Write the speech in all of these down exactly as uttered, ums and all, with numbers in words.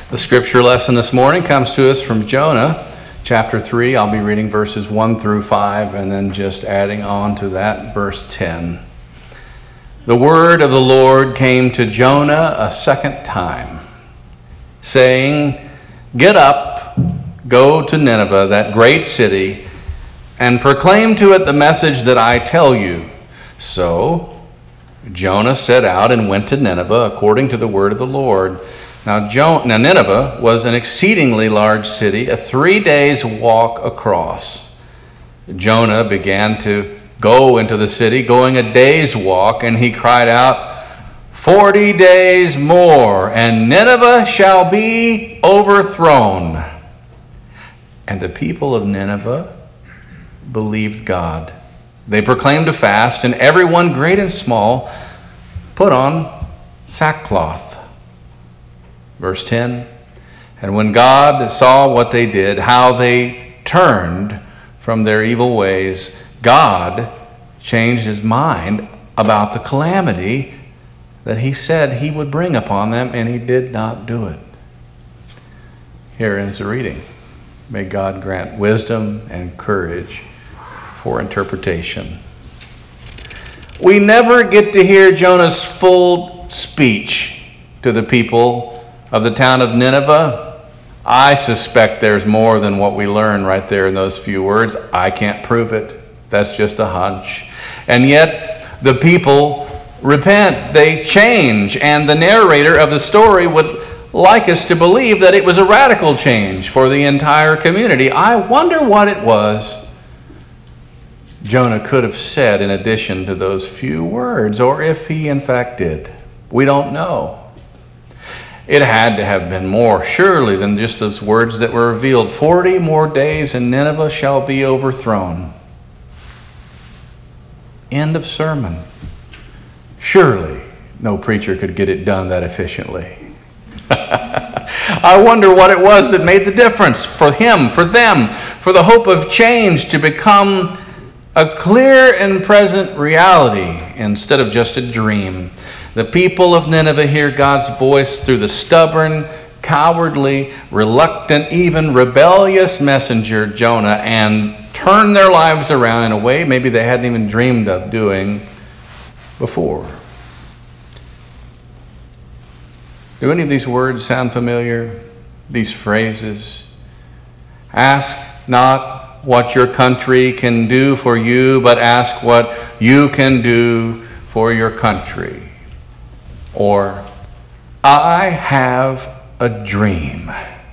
The scripture lesson this morning comes to us from Jonah, chapter three. I'll be reading verses one through five and then just adding on to that verse ten. The word of the Lord came to Jonah a second time, saying, "Get up, go to Nineveh, that great city, and proclaim to it the message that I tell you." So Jonah set out and went to Nineveh according to the word of the Lord. Now, jo- now Nineveh was an exceedingly large city, a three days walk across. Jonah began to go into the city, going a day's walk, and he cried out, Forty days more, and Nineveh shall be overthrown." And the people of Nineveh believed God. They proclaimed a fast, and everyone, great and small, put on sackcloth. Verse ten, "And when God saw what they did, how they turned from their evil ways, God changed his mind about the calamity that he said he would bring upon them, and he did not do it." Here ends the reading. May God grant wisdom and courage for interpretation. We never get to hear Jonah's full speech to the people of the town of Nineveh. I suspect there's more than what we learn right there in those few words. I can't prove it. That's just a hunch. And yet the people repent. They change. And the narrator of the story would like us to believe that it was a radical change for the entire community. I wonder what it was Jonah could have said in addition to those few words, or if he in fact did. We don't know. It had to have been more, surely, than just those words that were revealed. Forty more days and Nineveh shall be overthrown. End of sermon. Surely no preacher could get it done that efficiently. I wonder what it was that made the difference for him, for them, for the hope of change to become a clear and present reality instead of just a dream. The people of Nineveh hear God's voice through the stubborn, cowardly, reluctant, even rebellious messenger Jonah, and turn their lives around in a way maybe they hadn't even dreamed of doing before. Do any of these words sound familiar? These phrases? Ask not what your country can do for you, but ask what you can do for your country. Or, I have a dream.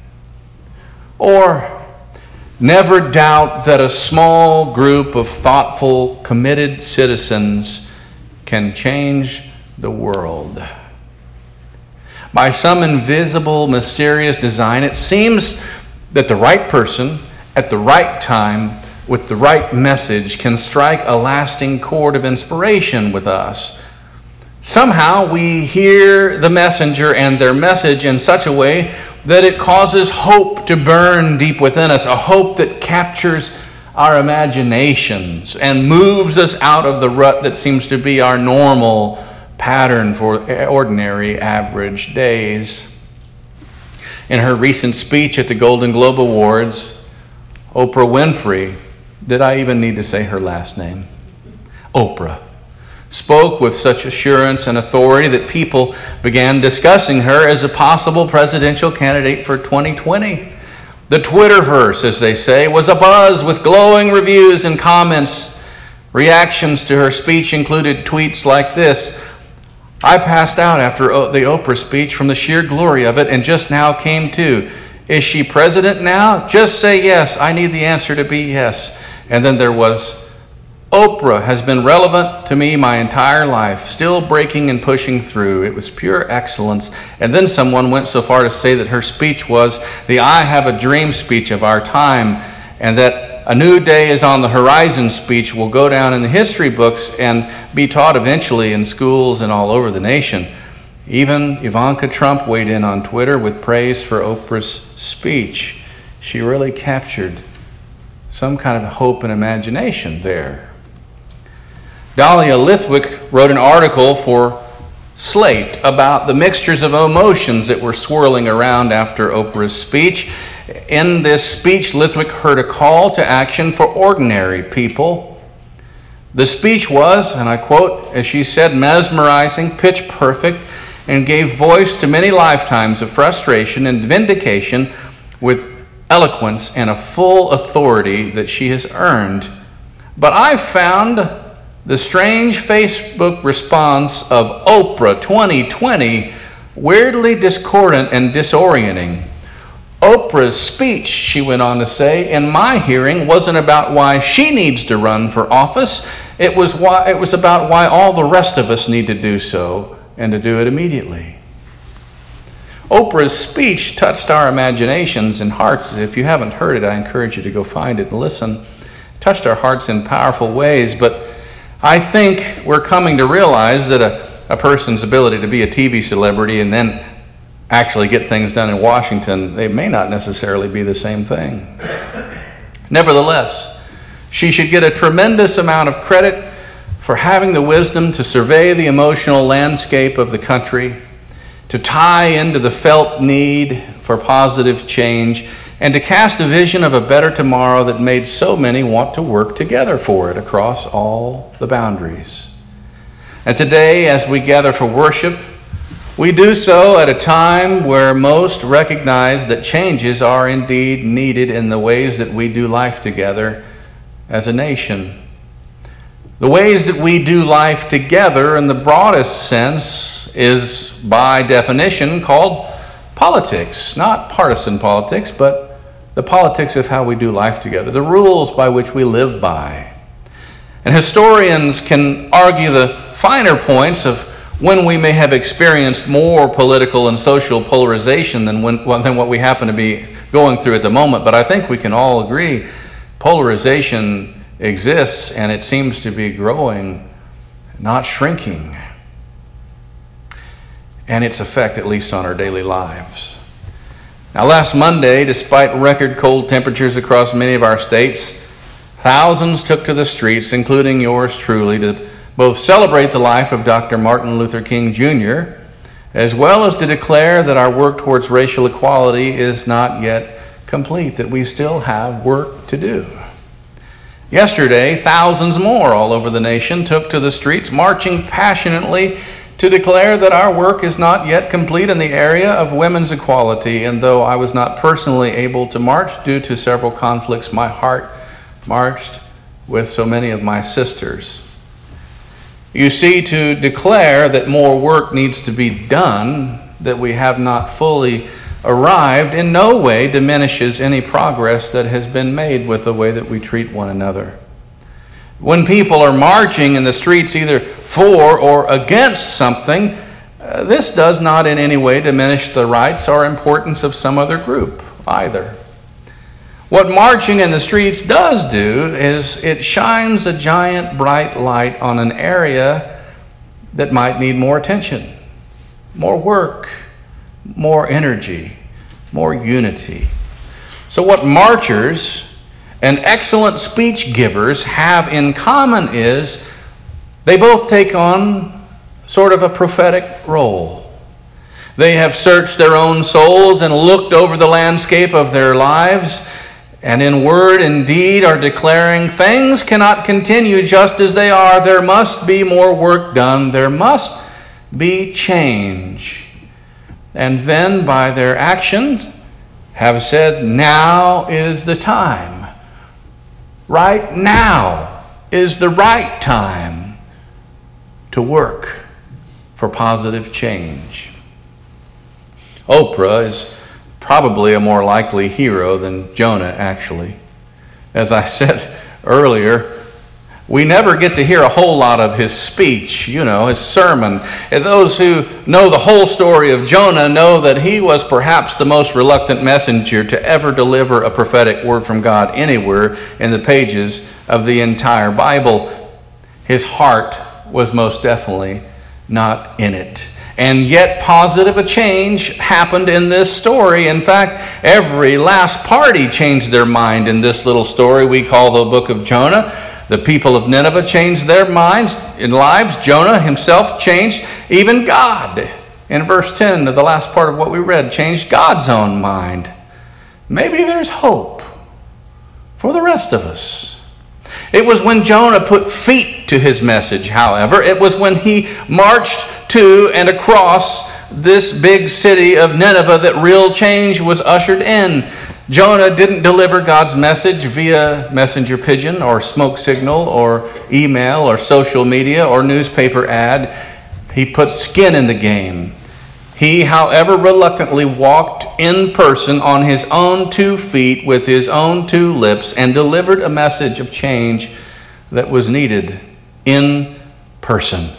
Or, never doubt that a small group of thoughtful, committed citizens can change the world. By some invisible, mysterious design, it seems that the right person at the right time with the right message can strike a lasting chord of inspiration with us. Somehow we hear the messenger and their message in such a way that it causes hope to burn deep within us, a hope that captures our imaginations and moves us out of the rut that seems to be our normal pattern for ordinary, average days. In her recent speech at the Golden Globe Awards, Oprah Winfrey, did I even need to say her last name? Oprah spoke with such assurance and authority that people began discussing her as a possible presidential candidate for twenty twenty. The Twitterverse, as they say, was abuzz with glowing reviews and comments. Reactions to her speech included tweets like this: "I passed out after the Oprah speech from the sheer glory of it and just now came to. Is she president now? Just say yes. I need the answer to be yes." And then there was, "Oprah has been relevant to me my entire life, still breaking and pushing through. It was pure excellence." And then someone went so far to say that her speech was the "I have a dream" speech of our time, and that "a new day is on the horizon" speech will go down in the history books and be taught eventually in schools and all over the nation. Even Ivanka Trump weighed in on Twitter with praise for Oprah's speech. She really captured some kind of hope and imagination there. Dahlia Lithwick wrote an article for slate about the mixtures of emotions that were swirling around after Oprah's speech. In this speech, Lithwick heard a call to action for ordinary people. The speech was, and I quote, as she said, mesmerizing, pitch perfect, and gave voice to many lifetimes of frustration and vindication with eloquence and a full authority that she has earned. But I found the strange Facebook response of Oprah twenty twenty weirdly discordant and disorienting. Oprah's speech, she went on to say, in my hearing, wasn't about why she needs to run for office. It was why it was about why all the rest of us need to do so, and to do it immediately. Oprah's speech touched our imaginations and hearts. If you haven't heard it, I encourage you to go find it and listen. It touched our hearts in powerful ways, but I think we're coming to realize that a, a person's ability to be a T V celebrity and then actually get things done in Washington, they may not necessarily be the same thing. Nevertheless, she should get a tremendous amount of credit for having the wisdom to survey the emotional landscape of the country, to tie into the felt need for positive change, and to cast a vision of a better tomorrow that made so many want to work together for it across all the boundaries. And today, as we gather for worship, we do so at a time where most recognize that changes are indeed needed in the ways that we do life together as a nation. The ways that we do life together in the broadest sense is, by definition, called politics. Not partisan politics, but the politics of how we do life together, the rules by which we live by. And historians can argue the finer points of when we may have experienced more political and social polarization than, when, than what we happen to be going through at the moment. But I think we can all agree polarization exists, and it seems to be growing, not shrinking. And its effect, at least on our daily lives. Now, last Monday, despite record cold temperatures across many of our states, thousands took to the streets, including yours truly, to both celebrate the life of Doctor Martin Luther King Junior, as well as to declare that our work towards racial equality is not yet complete, that we still have work to do. Yesterday, thousands more all over the nation took to the streets, marching passionately to declare that our work is not yet complete in the area of women's equality. And though I was not personally able to march due to several conflicts, my heart marched with so many of my sisters. You see, to declare that more work needs to be done, that we have not fully arrived, in no way diminishes any progress that has been made with the way that we treat one another. When people are marching in the streets either for or against something, uh, this does not in any way diminish the rights or importance of some other group either. What marching in the streets does do is it shines a giant bright light on an area that might need more attention, more work, more energy, more unity. So what marchers and excellent speech givers have in common is they both take on sort of a prophetic role. They have searched their own souls and looked over the landscape of their lives, and in word and deed are declaring things cannot continue just as they are. There must be more work done. There must be change. And then by their actions have said, now is the time. Right now is the right time to work for positive change. Oprah is probably a more likely hero than Jonah, actually. As I said earlier, we never get to hear a whole lot of his speech, you know, his sermon. And those who know the whole story of Jonah know that he was perhaps the most reluctant messenger to ever deliver a prophetic word from God anywhere in the pages of the entire Bible. His heart was most definitely not in it. And yet positive a change happened in this story. In fact, every last party changed their mind in this little story we call the book of Jonah. The people of Nineveh changed their minds and lives. Jonah himself changed. Even God, in verse ten of the last part of what we read, changed God's own mind. Maybe there's hope for the rest of us. It was when Jonah put feet to his message, however. It was when he marched to and across this big city of Nineveh that real change was ushered in. Jonah didn't deliver God's message via messenger pigeon or smoke signal or email or social media or newspaper ad. He put skin in the game. He, however reluctantly, walked in person on his own two feet with his own two lips and delivered a message of change that was needed in person.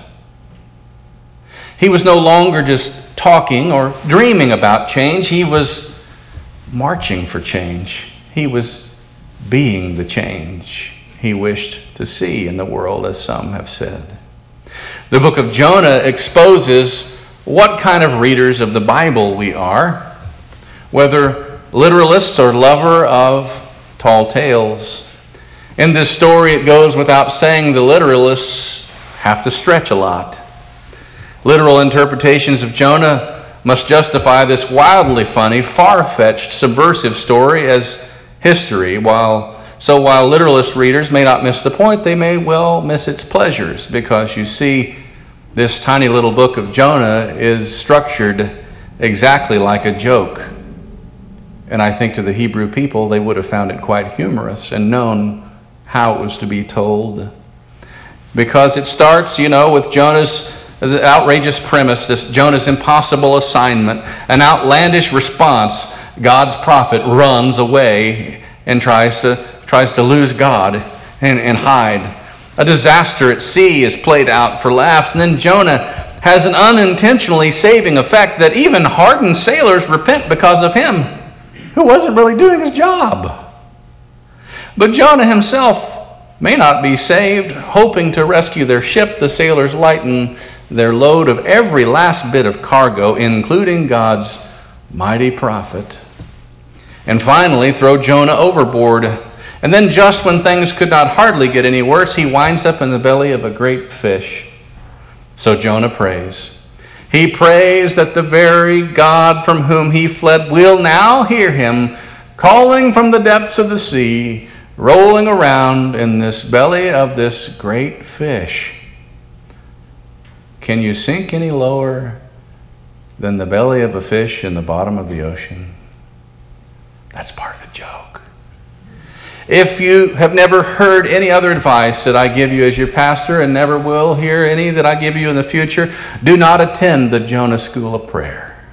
He was no longer just talking or dreaming about change. He was marching for change. He was being the change he wished to see in the world, as some have said. The book of Jonah exposes what kind of readers of the Bible we are, whether literalists or lover of tall tales. In this story, it goes without saying the literalists have to stretch a lot. Literal interpretations of Jonah must justify this wildly funny, far-fetched, subversive story as history. While so while literalist readers may not miss the point, they may well miss its pleasures, because you see, this tiny little book of Jonah is structured exactly like a joke. And I think to the Hebrew people, they would have found it quite humorous and known how it was to be told. Because it starts, you know, with Jonah's outrageous premise, this Jonah's impossible assignment, an outlandish response. God's prophet runs away and tries to tries to lose God and, and hide. A disaster at sea is played out for laughs, and then Jonah has an unintentionally saving effect that even hardened sailors repent because of him, who wasn't really doing his job. But Jonah himself may not be saved. Hoping to rescue their ship, the sailors lighten their load of every last bit of cargo, including God's mighty prophet, and finally throw Jonah overboard. And then just when things could not hardly get any worse, he winds up in the belly of a great fish. So Jonah prays. He prays that the very God from whom he fled will now hear him, calling from the depths of the sea, rolling around in this belly of this great fish. Can you sink any lower than the belly of a fish in the bottom of the ocean? That's part of the joke. If you have never heard any other advice that I give you as your pastor, and never will hear any that I give you in the future, do not attend the Jonah School of Prayer.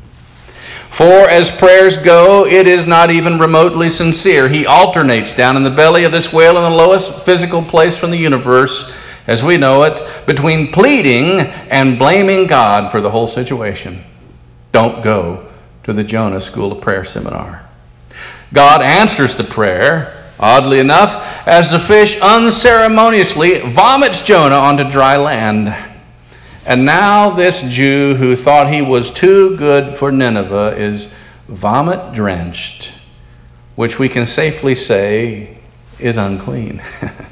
For as prayers go, it is not even remotely sincere. He alternates down in the belly of this whale in the lowest physical place from the universe, as we know it, between pleading and blaming God for the whole situation. Don't go to the Jonah School of Prayer seminar. God answers the prayer, oddly enough, as the fish unceremoniously vomits Jonah onto dry land. And now this Jew who thought he was too good for Nineveh is vomit-drenched, which we can safely say is unclean.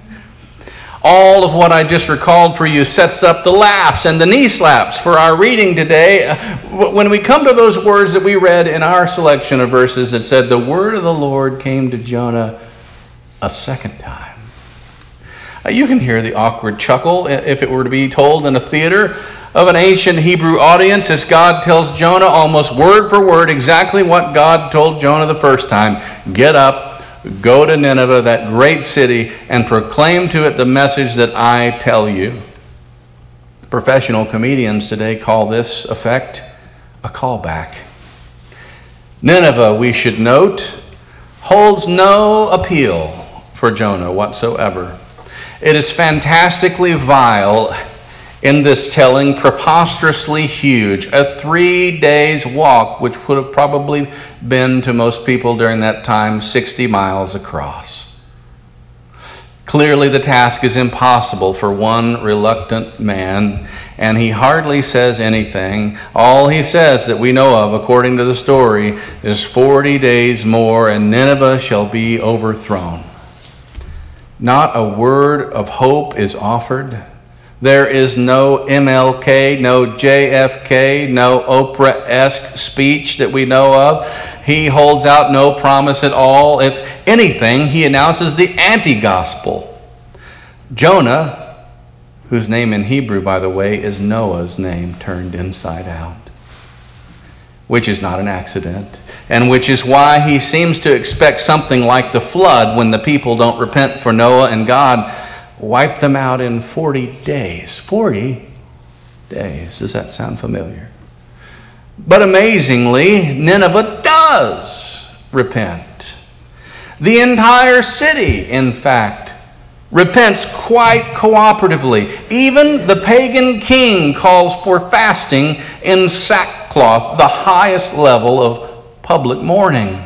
All of what I just recalled for you sets up the laughs and the knee slaps for our reading today. When we come to those words that we read in our selection of verses that said, the word of the Lord came to Jonah a second time. You can hear the awkward chuckle, if it were to be told in a theater, of an ancient Hebrew audience as God tells Jonah almost word for word exactly what God told Jonah the first time. Get up, go to Nineveh, that great city, and proclaim to it the message that I tell you. Professional comedians today call this effect a callback. Nineveh, we should note, holds no appeal for Jonah whatsoever. It is fantastically vile in this telling, preposterously huge, a three days walk, which would have probably been to most people during that time sixty miles across. Clearly the task is impossible for one reluctant man, and he hardly says anything. All he says that we know of, according to the story, is forty days more and Nineveh shall be overthrown. Not a word of hope is offered. There is no M L K, no J F K, no Oprah-esque speech that we know of. He holds out no promise at all. If anything, he announces the anti-gospel. Jonah, whose name in Hebrew, by the way, is Noah's name turned inside out, which is not an accident, and which is why he seems to expect something like the flood when the people don't repent for Noah and God wiped them out in forty days. forty days. Does that sound familiar? But amazingly, Nineveh does repent. The entire city, in fact, repents quite cooperatively. Even the pagan king calls for fasting in sackcloth, the highest level of public mourning.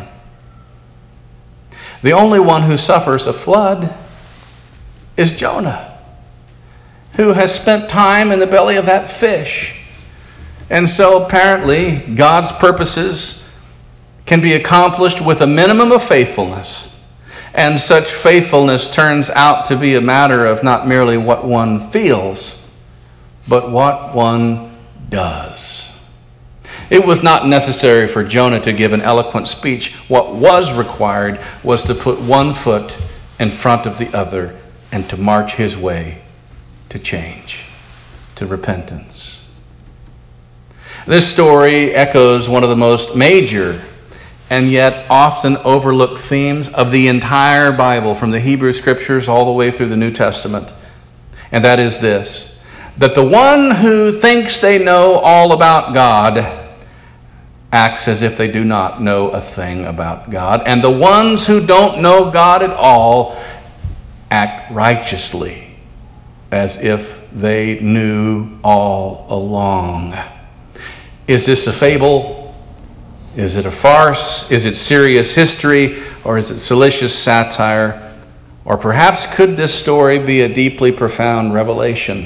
The only one who suffers a flood is Jonah, who has spent time in the belly of that fish. And so apparently God's purposes can be accomplished with a minimum of faithfulness. And such faithfulness turns out to be a matter of not merely what one feels, but what one does. It was not necessary for Jonah to give an eloquent speech. What was required was to put one foot in front of the other and to march his way to change, to repentance. This story echoes one of the most major and yet often overlooked themes of the entire Bible, from the Hebrew Scriptures all the way through the New Testament. And that is this, that the one who thinks they know all about God acts as if they do not know a thing about God. And the ones who don't know God at all act righteously as if they knew all along. Is this a fable? Is it a farce? Is it serious history? Or is it salacious satire? Or perhaps could this story be a deeply profound revelation?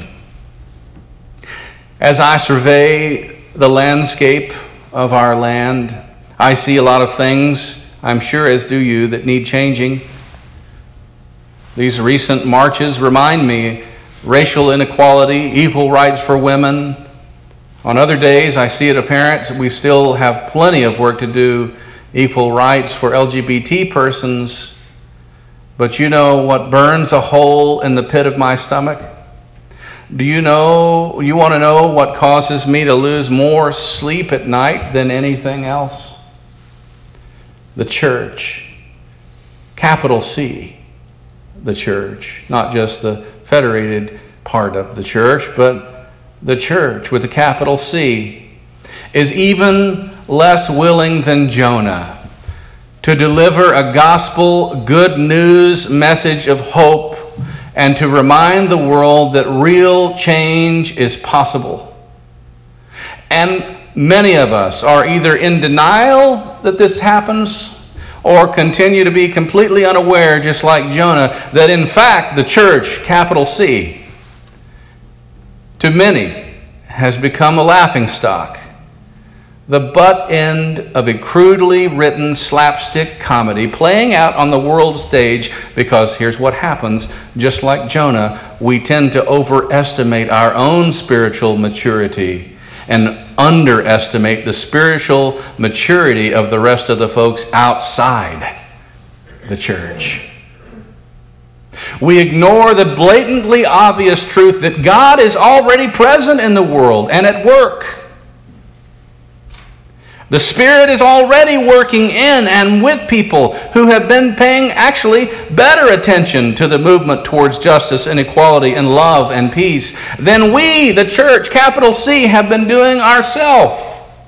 As I survey the landscape of our land, I see a lot of things, I'm sure as do you, that need changing. These recent marches remind me racial inequality, equal rights for women. On other days, I see it apparent we still have plenty of work to do, equal rights for L G B T persons. But you know what burns a hole in the pit of my stomach? Do you know, you want to know what causes me to lose more sleep at night than anything else? The church. Capital C. The church. Not just the federated part of the church, but the church with a capital C is even less willing than Jonah to deliver a gospel good news message of hope and to remind the world that real change is possible. And many of us are either in denial that this happens or continue to be completely unaware, just like Jonah, that in fact the church, capital C, to many has become a laughingstock, the butt end of a crudely written slapstick comedy playing out on the world stage, because here's what happens. Just like Jonah, we tend to overestimate our own spiritual maturity and underestimate the spiritual maturity of the rest of the folks outside the church. We ignore the blatantly obvious truth that God is already present in the world and at work. The Spirit is already working in and with people who have been paying actually better attention to the movement towards justice and equality and love and peace than we, the church, capital C, have been doing ourselves.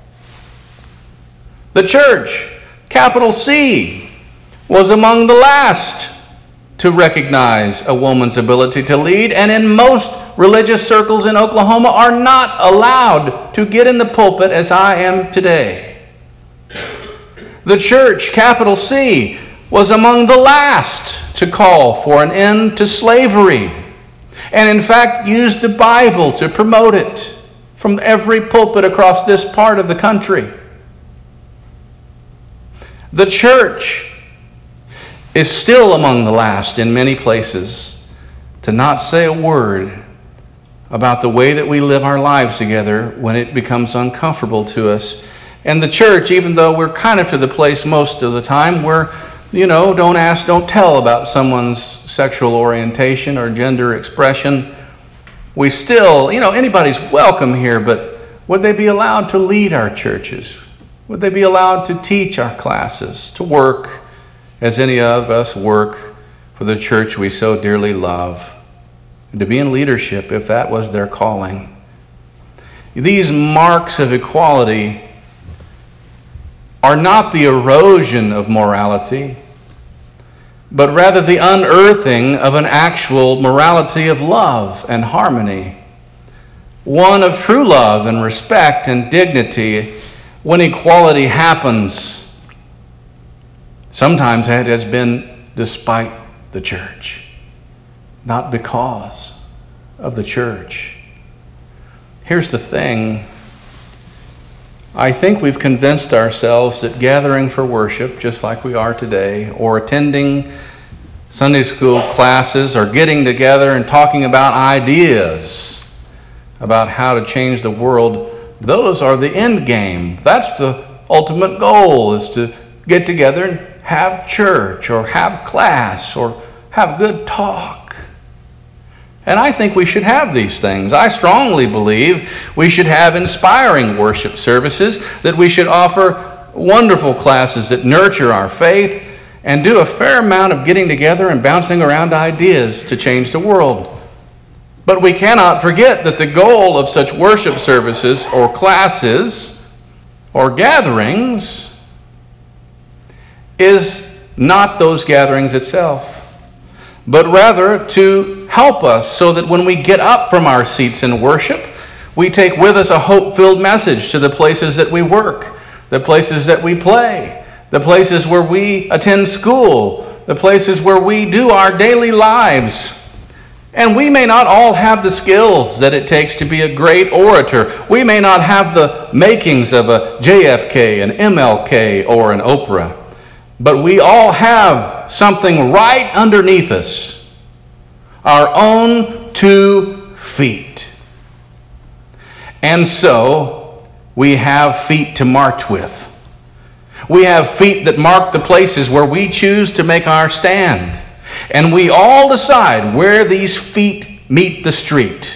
The church, capital C, was among the last to recognize a woman's ability to lead, and in most religious circles in Oklahoma are not allowed to get in the pulpit as I am today. The church, capital C, was among the last to call for an end to slavery, and in fact used the Bible to promote it from every pulpit across this part of the country. The church is still among the last in many places to not say a word about the way that we live our lives together when it becomes uncomfortable to us. And the church, even though we're kind of to the place most of the time where, you know, don't ask, don't tell about someone's sexual orientation or gender expression, we still, you know, anybody's welcome here, but would they be allowed to lead our churches? Would they be allowed to teach our classes, to work as any of us work for the church we so dearly love, and to be in leadership if that was their calling? These marks of equality are not the erosion of morality, but rather the unearthing of an actual morality of love and harmony, one of true love and respect and dignity. When equality happens, sometimes it has been despite the church, not because of the church. Here's the thing. I think we've convinced ourselves that gathering for worship, just like we are today, or attending Sunday school classes, or getting together and talking about ideas about how to change the world, those are the end game. That's the ultimate goal, is to get together and have church, or have class, or have good talk. And I think we should have these things. I strongly believe we should have inspiring worship services, that we should offer wonderful classes that nurture our faith, and do a fair amount of getting together and bouncing around ideas to change the world. But we cannot forget that the goal of such worship services or classes or gatherings is not those gatherings itself, but rather to help us so that when we get up from our seats in worship, we take with us a hope-filled message to the places that we work, the places that we play, the places where we attend school, the places where we do our daily lives. And we may not all have the skills that it takes to be a great orator. We may not have the makings of a J F K, an M L K, or an Oprah. But we all have something right underneath us, our own two feet. And so we have feet to march with. We have feet that mark the places where we choose to make our stand. And we all decide where these feet meet the street.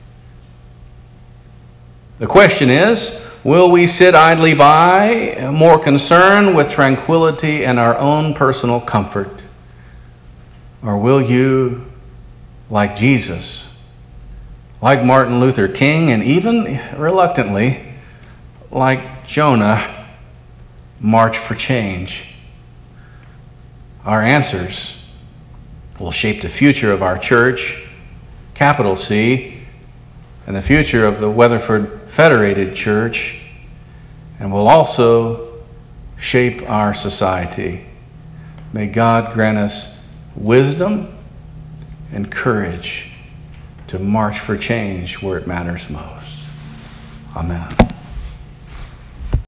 The question is, will we sit idly by, more concerned with tranquility and our own personal comfort? Or will you, like Jesus, like Martin Luther King, and even reluctantly, like Jonah, march for change? Our answers will shape the future of our church, capital C, and the future of the Weatherford Federated Church, and will also shape our society. May God grant us wisdom and courage to march for change where it matters most. Amen.